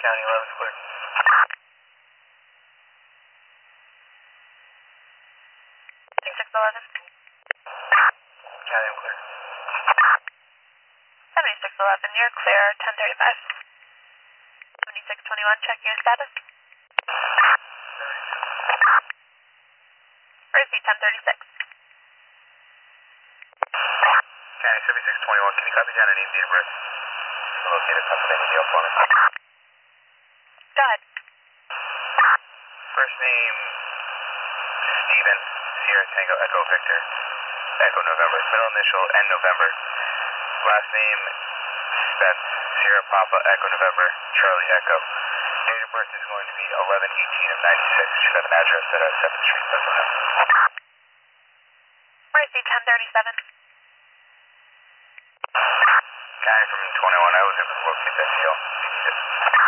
County 11's clear. Six 11. County, I'm clear. 7611, you're clear, 1035. 7621, check your status. Where's the 1036? County 7621, can you copy down an name, date of birth? Locate a Pennsylvania deal for me. Go ahead. First name, Steven, Sierra Tango, Echo Victor, Echo November, middle initial, N November. Last name, Spence, Sierra Papa, Echo November, Charlie Echo. Date of birth is going to be 11/18 of 96. She's got an address at 7th Street, Bethlehem. Where's the 1037? Guy from 21, I was able to locate that deal. If you need it.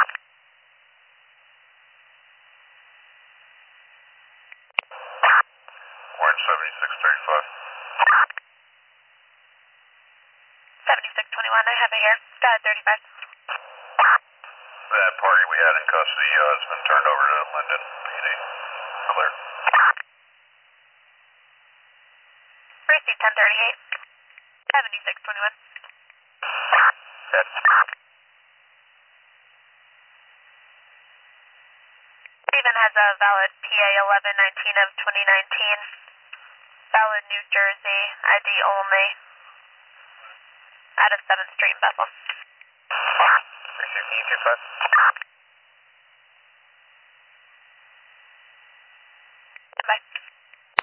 Orange 7635. 7621, I have it here. Go ahead, 35. That party we had in custody has been turned over to Linden PD. Clear. Where's the 1038? 7621. Dead. Steven has a valid PA 1119 of 2019. Valid New Jersey, ID only. Out of 7th Street in Bethlehem. Receive E25.